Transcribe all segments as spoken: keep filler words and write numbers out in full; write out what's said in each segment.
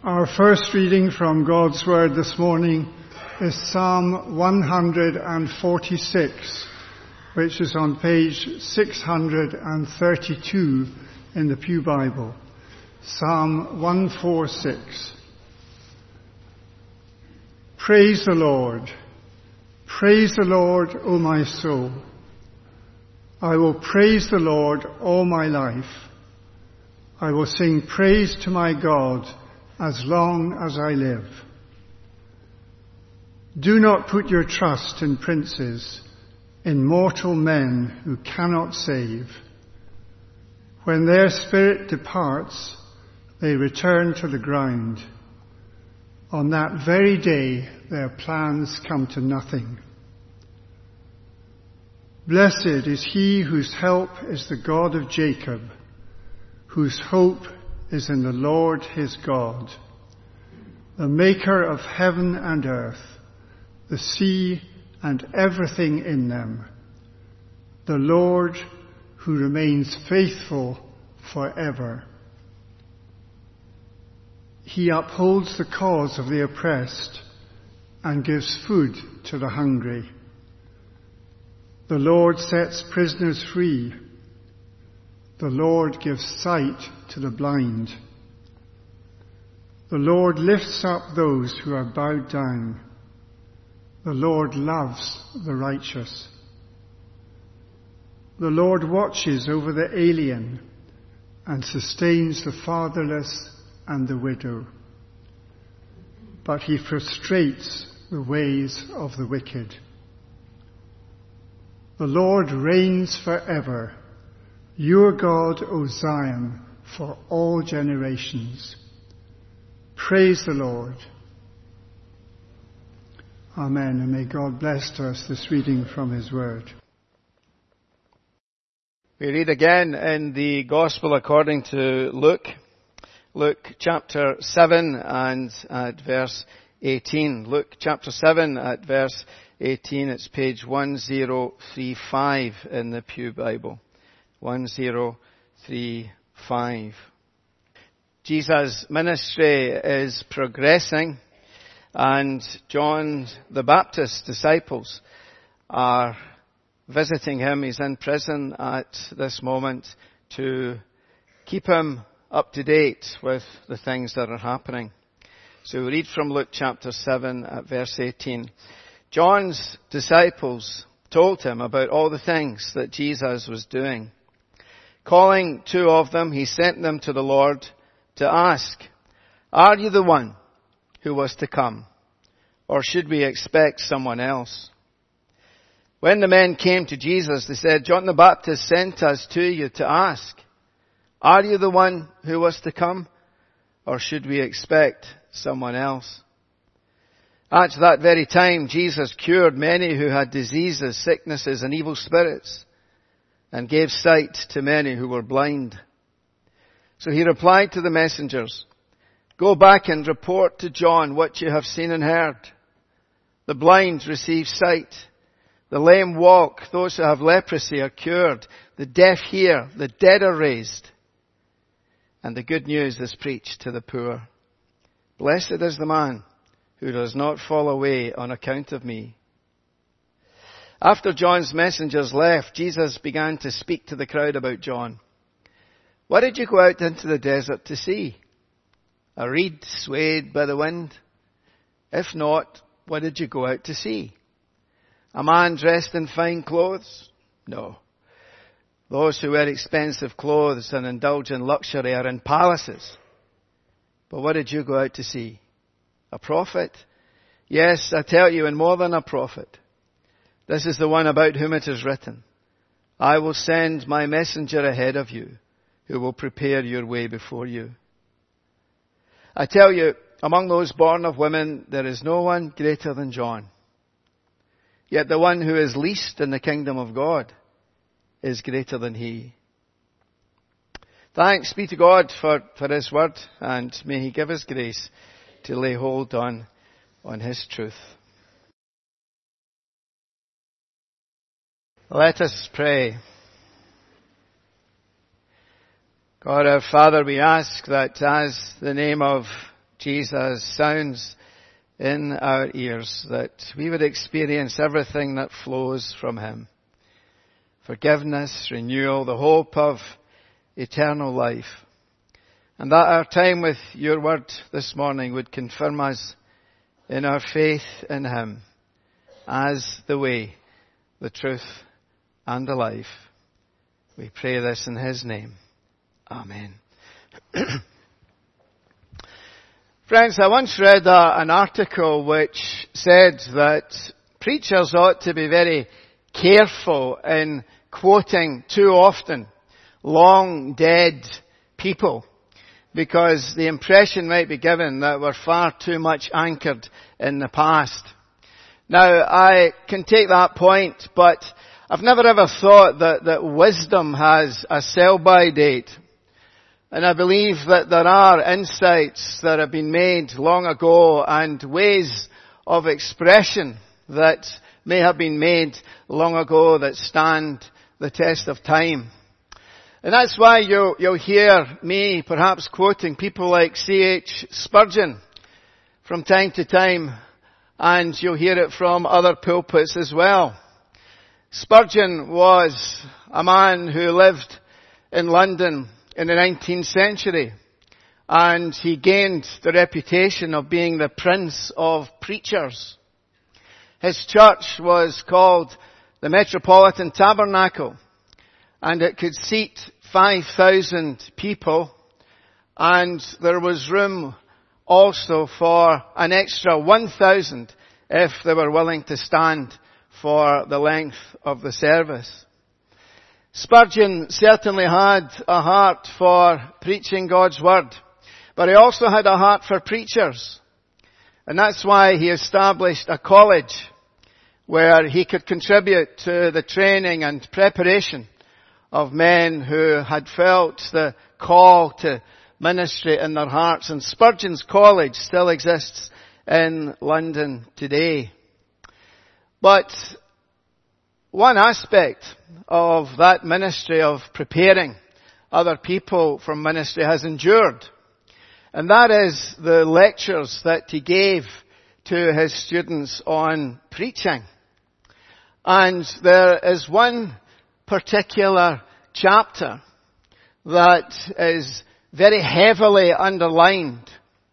Our first reading from God's Word this morning is Psalm one hundred forty-six, which is on page six hundred thirty-two in the Pew Bible. Psalm one forty-six. Praise the Lord. Praise the Lord, O my soul. I will praise the Lord all my life. I will sing praise to my God as long as I live. Do not put your trust in princes, in mortal men who cannot save. When their spirit departs, they return to the ground. On that very day, their plans come to nothing. Blessed is he whose help is the God of Jacob, whose hope is in the Lord his God, the maker of heaven and earth, the sea and everything in them, the Lord who remains faithful forever. He upholds the cause of the oppressed and gives food to the hungry. The Lord sets prisoners free. The Lord gives sight to the blind. The Lord lifts up those who are bowed down. The Lord loves the righteous. The Lord watches over the alien and sustains the fatherless and the widow. But he frustrates the ways of the wicked. The Lord reigns forever. Your God, O Zion, for all generations. Praise the Lord. Amen. And may God bless to us this reading from his word. We read again in the Gospel according to Luke. Luke chapter seven and at verse eighteen. Luke chapter seven at verse eighteen. It's page one thousand thirty-five in the Pew Bible. one thousand thirty-five. Jesus' ministry is progressing, and John the Baptist's disciples are visiting him. He's in prison at this moment to keep him up to date with the things that are happening. So we read from Luke chapter seven at verse eighteen. John's disciples told him about all the things that Jesus was doing. Calling two of them, he sent them to the Lord to ask, "Are you the one who was to come, or should we expect someone else?" When the men came to Jesus, they said, "John the Baptist sent us to you to ask, are you the one who was to come, or should we expect someone else?" At that very time, Jesus cured many who had diseases, sicknesses, and evil spirits, and gave sight to many who were blind. So he replied to the messengers, "Go back and report to John what you have seen and heard. The blind receive sight. The lame walk. Those who have leprosy are cured. The deaf hear. The dead are raised. And the good news is preached to the poor. Blessed is the man who does not fall away on account of me." After John's messengers left, Jesus began to speak to the crowd about John. "What did you go out into the desert to see? A reed swayed by the wind? If not, what did you go out to see? A man dressed in fine clothes? No. Those who wear expensive clothes and indulge in luxury are in palaces. But what did you go out to see? A prophet? Yes, I tell you, and more than a prophet. This is the one about whom it is written, 'I will send my messenger ahead of you, who will prepare your way before you.' I tell you, among those born of women, there is no one greater than John. Yet the one who is least in the kingdom of God is greater than he." Thanks be to God for, for his word, and may he give us grace to lay hold on, on his truth. Let us pray. God our Father, we ask that as the name of Jesus sounds in our ears, that we would experience everything that flows from him. Forgiveness, renewal, the hope of eternal life. And that our time with your word this morning would confirm us in our faith in him as the way, the truth, and the life. We pray this in his name. Amen. Friends, I once read a, an article which said that preachers ought to be very careful in quoting too often long dead people, because the impression might be given that we're far too much anchored in the past. Now, I can take that point, but I've never ever thought that, that wisdom has a sell-by date. And I believe that there are insights that have been made long ago and ways of expression that may have been made long ago that stand the test of time. And that's why you'll, you'll hear me perhaps quoting people like C H Spurgeon from time to time, and you'll hear it from other pulpits as well. Spurgeon was a man who lived in London in the nineteenth century, and he gained the reputation of being the prince of preachers. His church was called the Metropolitan Tabernacle, and it could seat five thousand people, and there was room also for an extra one thousand if they were willing to stand for the length of the service. Spurgeon certainly had a heart for preaching God's Word, but he also had a heart for preachers. And that's why he established a college where he could contribute to the training and preparation of men who had felt the call to ministry in their hearts. And Spurgeon's College still exists in London today. But one aspect of that ministry of preparing other people for ministry has endured. And that is the lectures that he gave to his students on preaching. And there is one particular chapter that is very heavily underlined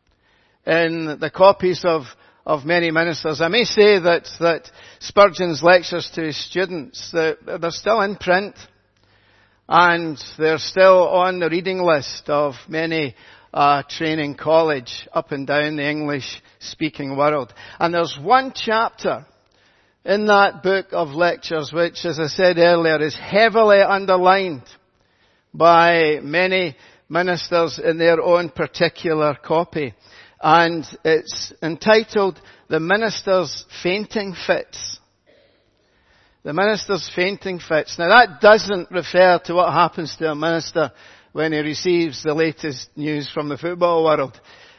in the copies of, of many ministers. I may say that, that Spurgeon's lectures to his students, they're, they're still in print, and they're still on the reading list of many uh, training college up and down the English-speaking world. And there's one chapter in that book of lectures which, as I said earlier, is heavily underlined by many ministers in their own particular copy. And it's entitled The Minister's Fainting Fits. The Minister's Fainting Fits. Now that doesn't refer to what happens to a minister when he receives the latest news from the football world.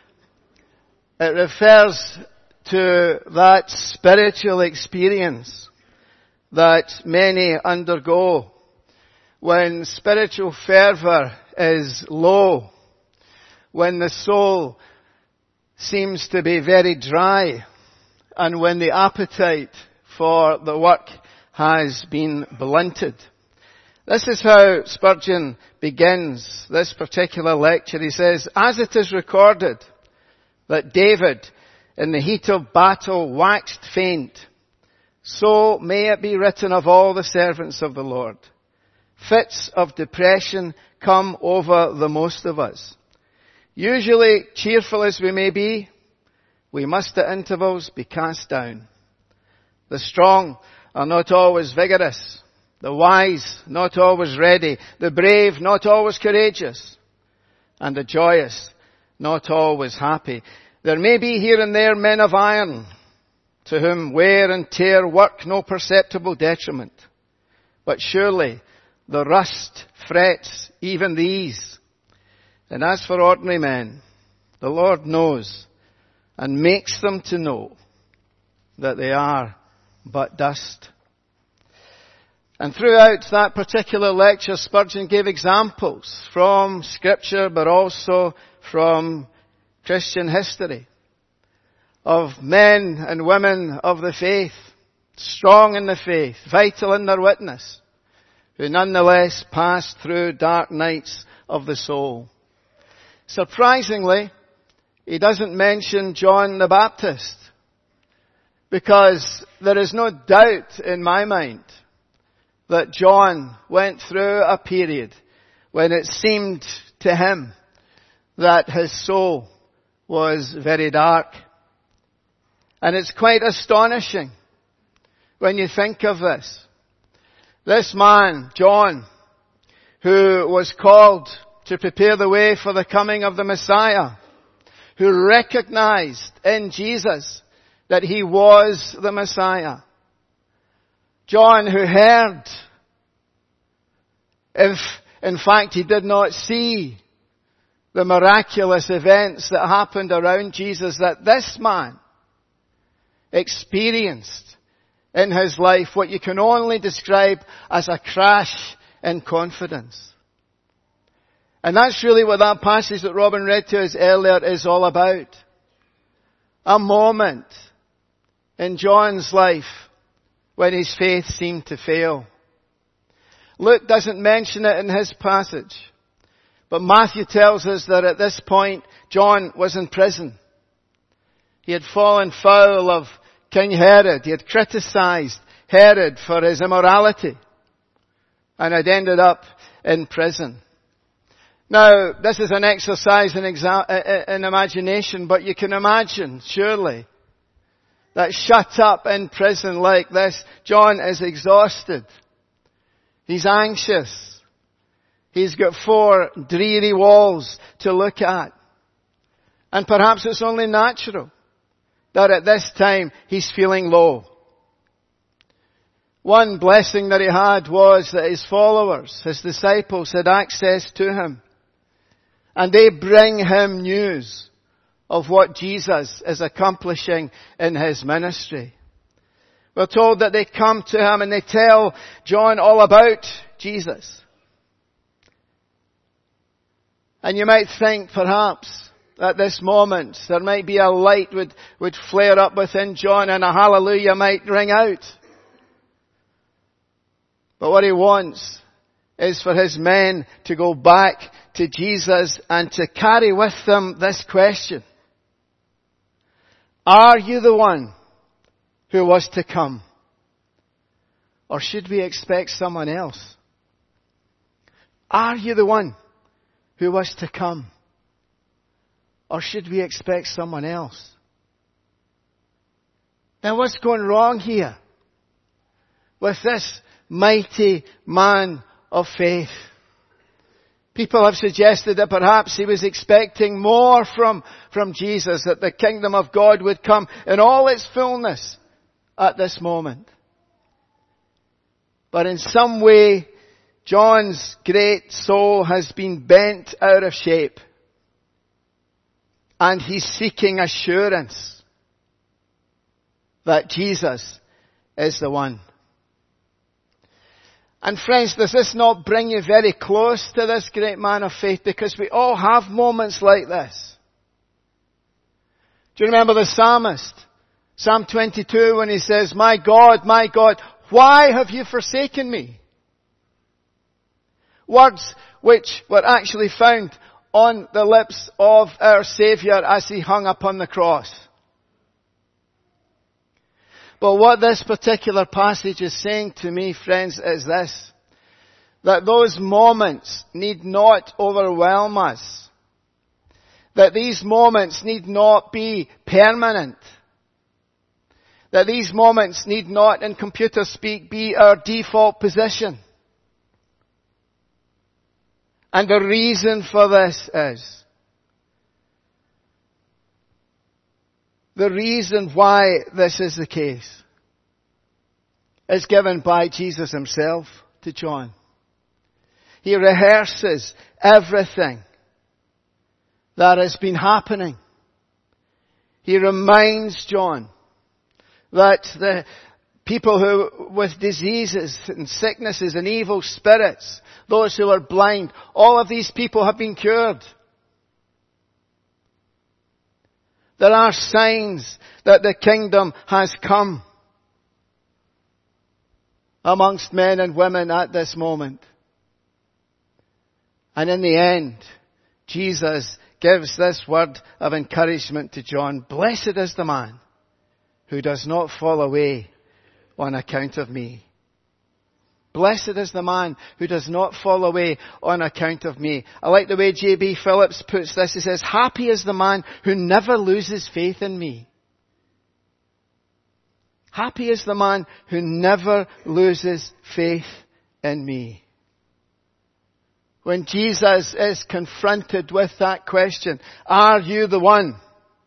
It refers to that spiritual experience that many undergo when spiritual fervour is low, when the soul seems to be very dry, and when the appetite for the work has been blunted. This is how Spurgeon begins this particular lecture. He says, "As it is recorded that David in the heat of battle waxed faint, so may it be written of all the servants of the Lord. Fits of depression come over the most of us. Usually, cheerful as we may be, we must at intervals be cast down. The strong are not always vigorous, the wise not always ready, the brave not always courageous, and the joyous not always happy. There may be here and there men of iron, to whom wear and tear work no perceptible detriment. But surely the rust frets even these. And as for ordinary men, the Lord knows and makes them to know that they are but dust." And throughout that particular lecture, Spurgeon gave examples from Scripture, but also from Christian history of men and women of the faith, strong in the faith, vital in their witness, who nonetheless passed through dark nights of the soul. Surprisingly, he doesn't mention John the Baptist, because there is no doubt in my mind that John went through a period when it seemed to him that his soul was very dark. And it's quite astonishing when you think of this. This man, John, who was called to prepare the way for the coming of the Messiah, who recognized in Jesus that he was the Messiah. John, who heard, if in fact he did not see the miraculous events that happened around Jesus, that this man experienced in his life what you can only describe as a crash in confidence. And that's really what that passage that Robin read to us earlier is all about. A moment in John's life when his faith seemed to fail. Luke doesn't mention it in his passage, but Matthew tells us that at this point John was in prison. He had fallen foul of King Herod. He had criticized Herod for his immorality and had ended up in prison. Now, this is an exercise in, exa- in imagination, but you can imagine, surely, that shut up in prison like this, John is exhausted. He's anxious. He's got four dreary walls to look at. And perhaps it's only natural that at this time he's feeling low. One blessing that he had was that his followers, his disciples, had access to him. And they bring him news of what Jesus is accomplishing in his ministry. We're told that they come to him and they tell John all about Jesus. And you might think perhaps at this moment there might be a light would, would flare up within John and a hallelujah might ring out. But what he wants is for his men to go back to Jesus and to carry with them this question. Are you the one who was to come? Or should we expect someone else? Are you the one who was to come? Or should we expect someone else? Now what's going wrong here with this mighty man of faith? People have suggested that perhaps he was expecting more from, from Jesus, that the kingdom of God would come in all its fullness at this moment. But in some way, John's great soul has been bent out of shape. And he's seeking assurance that Jesus is the one. And friends, does this not bring you very close to this great man of faith? Because we all have moments like this. Do you remember the psalmist? Psalm twenty-two when he says, My God, my God, why have you forsaken me? Words which were actually found on the lips of our Saviour as he hung upon the cross. But what this particular passage is saying to me, friends, is this. That those moments need not overwhelm us. That these moments need not be permanent. That these moments need not, in computer speak, be our default position. And the reason for this is, the reason why this is the case is given by Jesus himself to John. He rehearses everything that has been happening. He reminds John that the people who, with diseases and sicknesses and evil spirits, those who are blind, all of these people have been cured. There are signs that the kingdom has come amongst men and women at this moment. And in the end, Jesus gives this word of encouragement to John. Blessed is the man who does not fall away on account of me. Blessed is the man who does not fall away on account of me. I like the way J B Phillips puts this. He says, happy is the man who never loses faith in me. Happy is the man who never loses faith in me. When Jesus is confronted with that question, are you the one?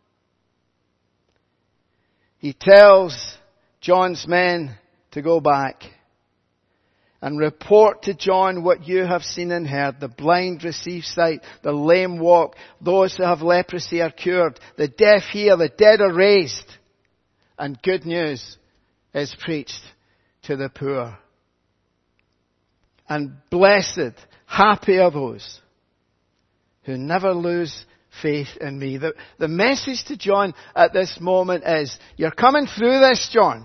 He tells John's men to go back and report to John what you have seen and heard. The blind receive sight, the lame walk, those who have leprosy are cured, the deaf hear, the dead are raised, and good news is preached to the poor. And blessed, happy are those who never lose faith in me. The, the message to John at this moment is, you're coming through this, John.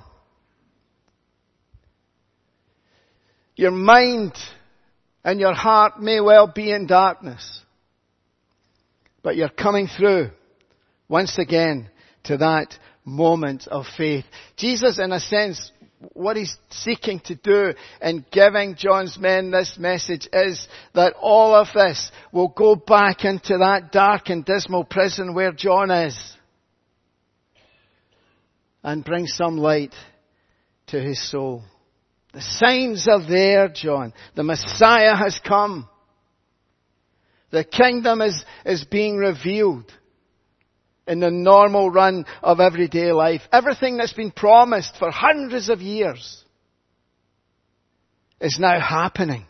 Your mind and your heart may well be in darkness, but you're coming through once again to that moment of faith. Jesus, in a sense, what he's seeking to do in giving John's men this message is that all of this will go back into that dark and dismal prison where John is and bring some light to his soul. The signs are there, John. The Messiah has come. The kingdom is, is being revealed in the normal run of everyday life. Everything that's been promised for hundreds of years is now happening.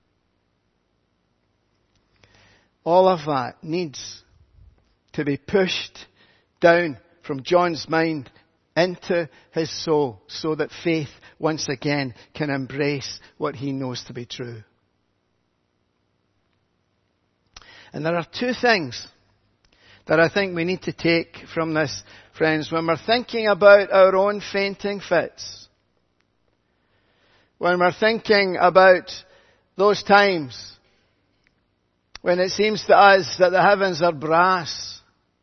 All of that needs to be pushed down from John's mind into his soul so that faith once again can embrace what he knows to be true. And there are two things that I think we need to take from this, friends, when we're thinking about our own fainting fits. When we're thinking about those times when it seems to us that the heavens are brass,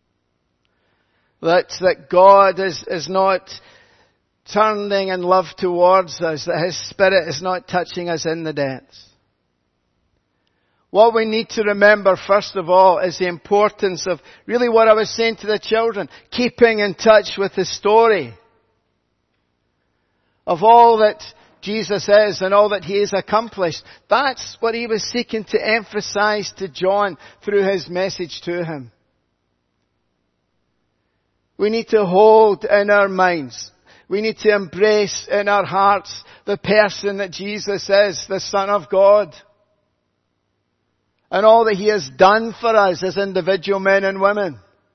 that, that God is, is not turning in love towards us, that His Spirit is not touching us in the depths. What we need to remember, first of all, is the importance of really what I was saying to the children, keeping in touch with the story of all that Jesus is and all that He has accomplished. That's what He was seeking to emphasize to John through His message to him. We need to hold in our minds, we need to embrace in our hearts the person that Jesus is, the Son of God. And all that He has done for us as individual men and women.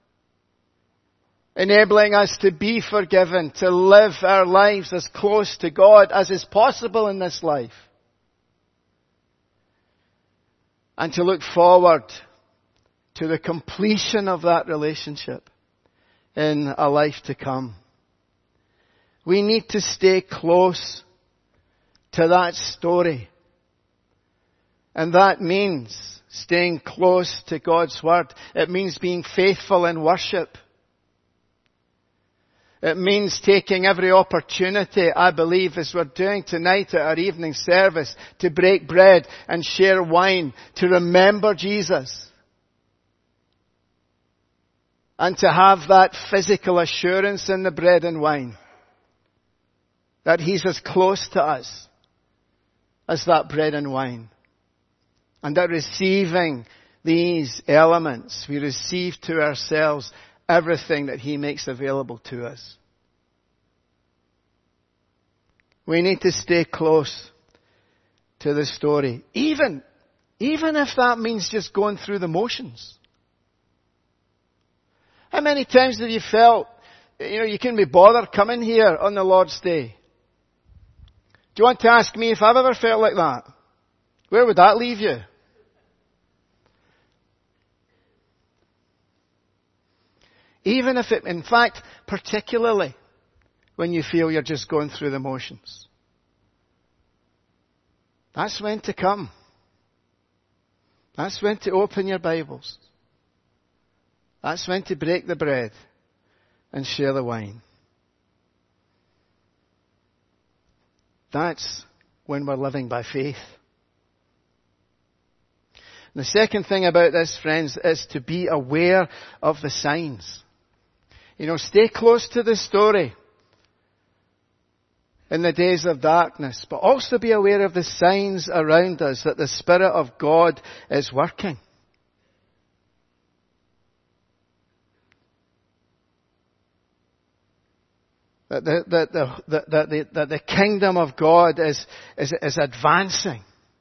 Enabling us to be forgiven, to live our lives as close to God as is possible in this life. And to look forward to the completion of that relationship in a life to come. We need to stay close to that story. And that means staying close to God's Word. It means being faithful in worship. It means taking every opportunity, I believe, as we're doing tonight at our evening service, to break bread and share wine, to remember Jesus. And to have that physical assurance in the bread and wine. That He's as close to us as that bread and wine. And that receiving these elements, we receive to ourselves everything that He makes available to us. We need to stay close to the story. Even, even if that means just going through the motions. How many times have you felt, you know, you couldn't be bothered coming here on the Lord's Day? Do you want to ask me if I've ever felt like that? Where would that leave you? Even if it, in fact, particularly when you feel you're just going through the motions. That's when to come. That's when to open your Bibles. That's when to break the bread and share the wine. That's when we're living by faith. The second thing about this, friends, is to be aware of the signs. You know, stay close to the story in the days of darkness, but also be aware of the signs around us that the Spirit of God is working. That the, that the, that the, that the kingdom of God is, is, is advancing.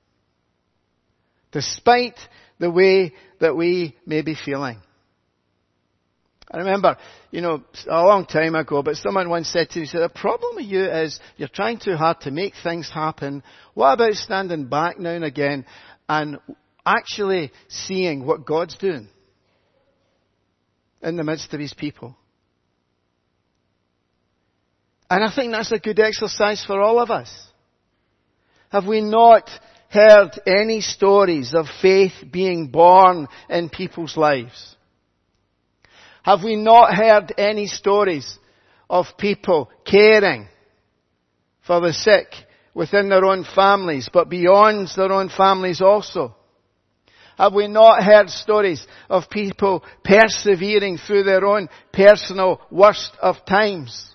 Despite the way that we may be feeling. I remember, you know, a long time ago, but someone once said to me, said, the problem with you is you're trying too hard to make things happen. What about standing back now and again and actually seeing what God's doing in the midst of His people? And I think that's a good exercise for all of us. Have we not heard any stories of faith being born in people's lives? Have we not heard any stories of people caring for the sick within their own families, but beyond their own families also? Have we not heard stories of people persevering through their own personal worst of times?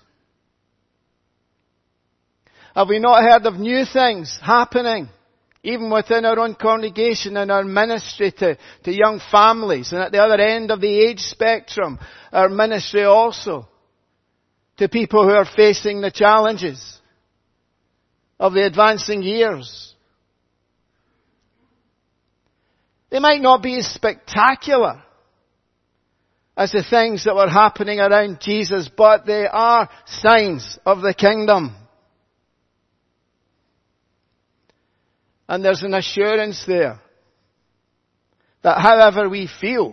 Have we not heard of new things happening, even within our own congregation and our ministry to, to young families, and at the other end of the age spectrum, our ministry also to people who are facing the challenges of the advancing years? They might not be as spectacular as the things that were happening around Jesus, but they are signs of the kingdom. And there's an assurance there that however we feel,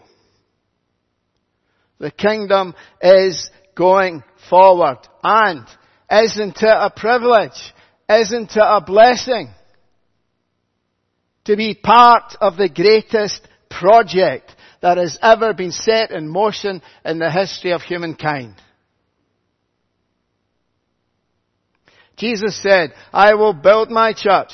the kingdom is going forward. And isn't it a privilege? Isn't it a blessing to be part of the greatest project that has ever been set in motion in the history of humankind? Jesus said, I will build my church.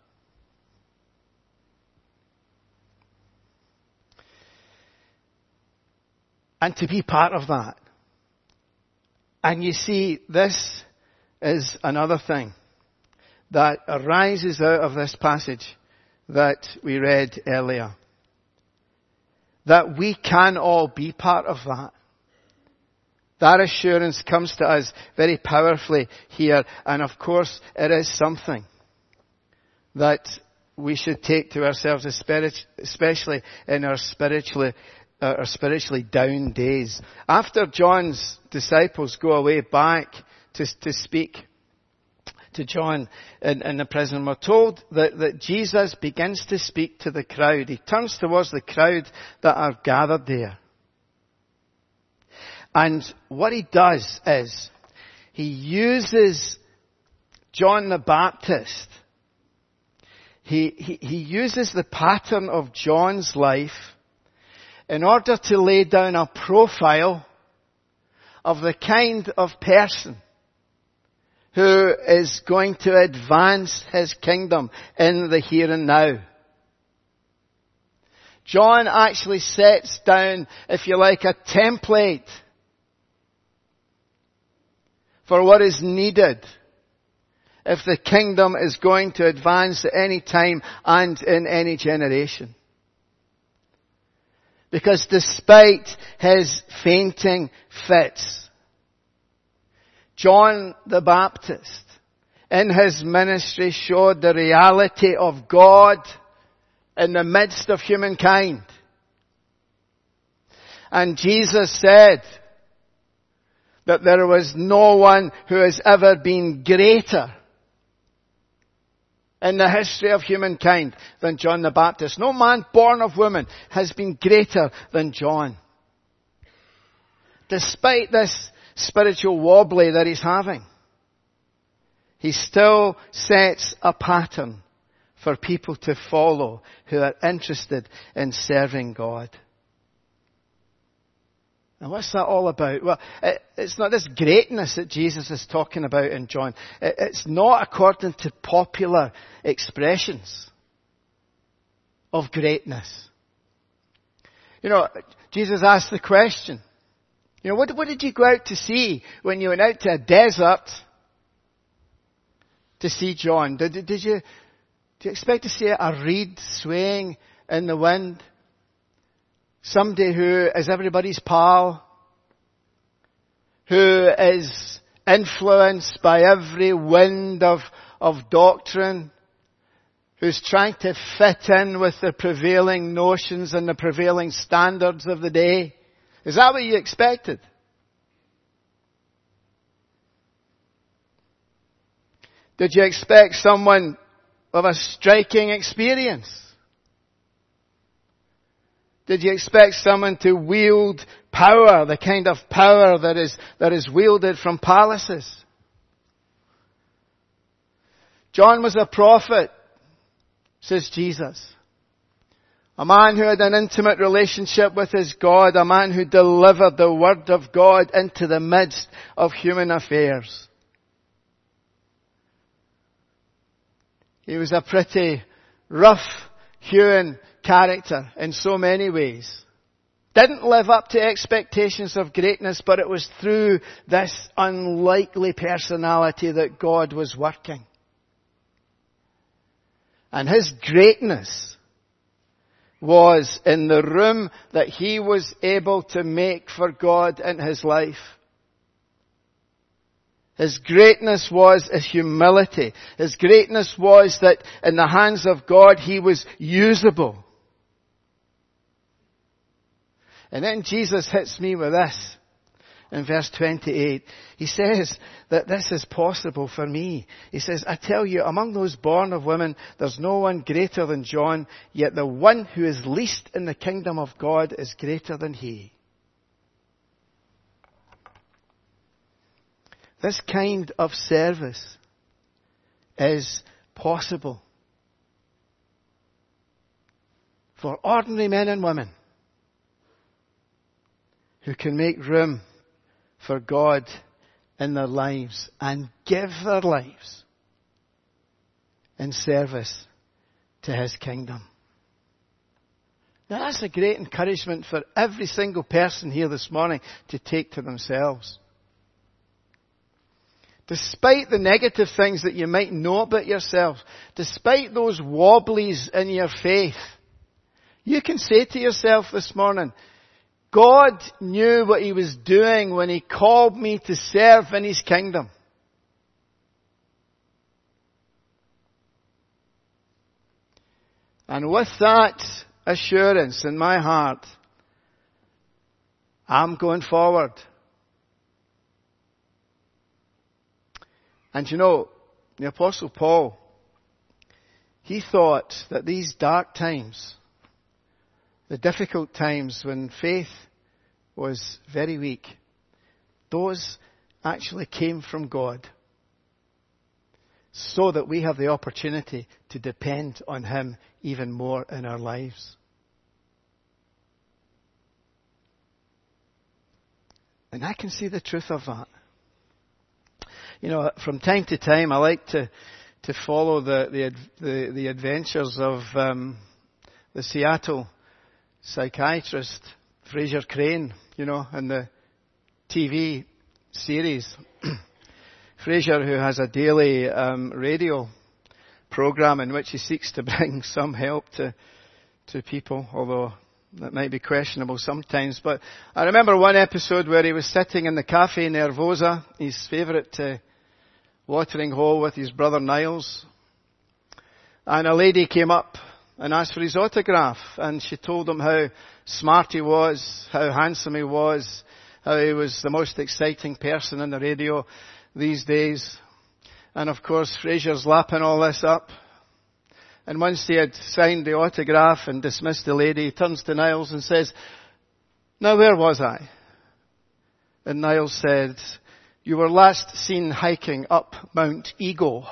And to be part of that. And you see, this is another thing that arises out of this passage that we read earlier. That we can all be part of that. That assurance comes to us very powerfully here. And of course, it is something that we should take to ourselves, especially in our spiritually Are spiritually down days. After John's disciples go away back to, to speak to John in, in the prison, we're told that, that Jesus begins to speak to the crowd. He turns towards the crowd that are gathered there. And what he does is, he uses John the Baptist. He, he, he uses the pattern of John's life in order to lay down a profile of the kind of person who is going to advance his kingdom in the here and now. John actually sets down, if you like, a template for what is needed if the kingdom is going to advance at any time and in any generation. Because despite his fainting fits, John the Baptist, in his ministry, showed the reality of God in the midst of humankind. And Jesus said that there was no one who has ever been greater in the history of humankind than John the Baptist. No man born of woman has been greater than John. despite this spiritual wobbly that he's having, he still sets a pattern for people to follow who are interested in serving God. And what's that all about? Well, it, it's not this greatness that Jesus is talking about in John. It, it's not according to popular expressions of greatness. You know, Jesus asked the question, you know, what, what did you go out to see when you went out to a desert to see John? Did, did you, do you expect to see a reed swaying in the wind? Somebody who is everybody's pal, who is influenced by every wind of, of doctrine, who's trying to fit in with the prevailing notions and the prevailing standards of the day. Is that what you expected? Did you expect someone of a striking experience? Did you expect someone to wield power, the kind of power that is, that is wielded from palaces? John was a prophet, says Jesus. A man who had an intimate relationship with his God, a man who delivered the word of God into the midst of human affairs. He was a pretty rough-hewn character in so many ways. Didn't live up to expectations of greatness, but it was through this unlikely personality that God was working. And his greatness was in the room that he was able to make for God in his life. His greatness was his humility. His greatness was that in the hands of God he was usable. And then Jesus hits me with this in verse twenty-eight. He says that this is possible for me. He says, I tell you, among those born of women, there's no one greater than John, yet the one who is least in the kingdom of God is greater than he. This kind of service is possible for ordinary men and women who can make room for God in their lives and give their lives in service to his kingdom. Now that's a great encouragement for every single person here this morning to take to themselves. Despite the negative things that you might know about yourself, despite those wobblies in your faith, you can say to yourself this morning, God knew what he was doing when he called me to serve in his kingdom. And with that assurance in my heart, I'm going forward. And you know, the Apostle Paul, he thought that these dark times, the difficult times when faith was very weak, those actually came from God, so that we have the opportunity to depend on him even more in our lives. And I can see the truth of that. You know, from time to time, I like to to follow the the the, the adventures of um, the Seattle psychiatrist Fraser Crane. You know, in the T V series, Fraser, who has a daily um, radio program in which he seeks to bring some help to to people, although that might be questionable sometimes. But I remember one episode where he was sitting in the Cafe Nervosa, his favourite uh, watering hole, with his brother Niles. And a lady came up and asked for his autograph. And she told him how smart he was, how handsome he was, how he was the most exciting person on the radio these days. And of course, Fraser's lapping all this up. And once he had signed the autograph and dismissed the lady, he turns to Niles and says, "Now where was I? And Niall said, "You were last seen hiking up Mount Ego."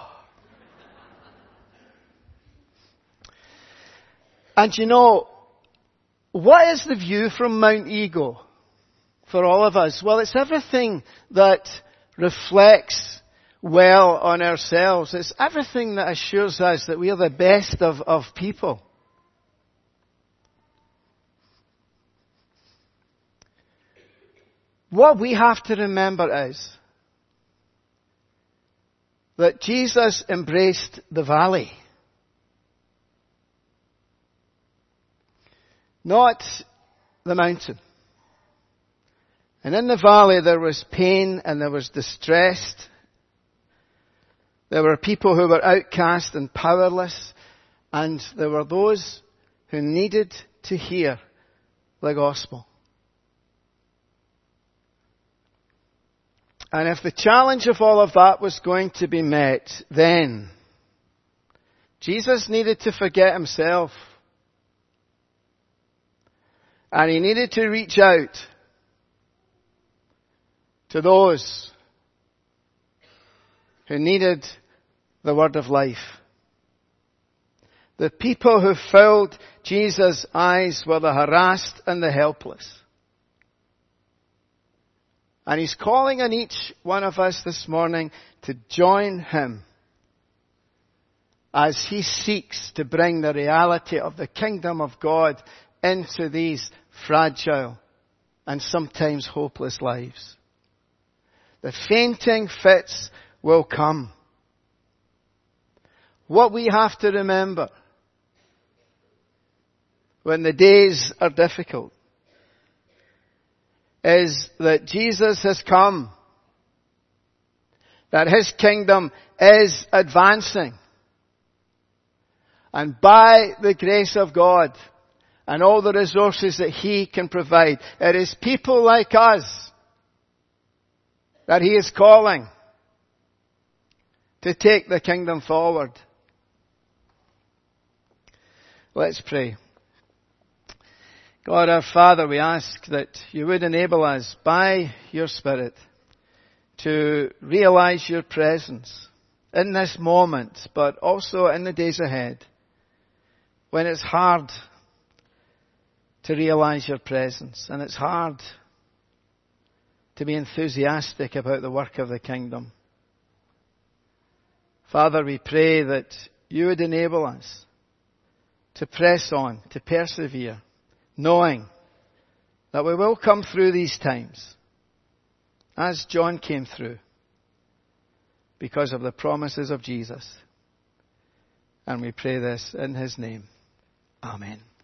And you know, what is the view from Mount Ego for all of us? Well, it's everything that reflects well on ourselves. It's everything that assures us that we are the best of, of people. What we have to remember is that Jesus embraced the valley. Not the mountain. And in the valley there was pain and there was distress. There were people who were outcast and powerless. And there were those who needed to hear the gospel. And if the challenge of all of that was going to be met, then Jesus needed to forget himself. And he needed to reach out to those who needed the word of life. The people who filled Jesus' eyes were the harassed and the helpless. And he's calling on each one of us this morning to join him as he seeks to bring the reality of the kingdom of God into these fragile and sometimes hopeless lives. The fainting fits will come. What we have to remember when the days are difficult is that Jesus has come, that his kingdom is advancing, and by the grace of God and all the resources that he can provide, it is people like us that he is calling to take the kingdom forward. Let's pray. God our Father, we ask that you would enable us by your Spirit to realize your presence in this moment, but also in the days ahead, when it's hard to realize your presence and it's hard to be enthusiastic about the work of the kingdom. Father, we pray that you would enable us to press on, to persevere, knowing that we will come through these times, as John came through, because of the promises of Jesus. And we pray this in his name. Amen.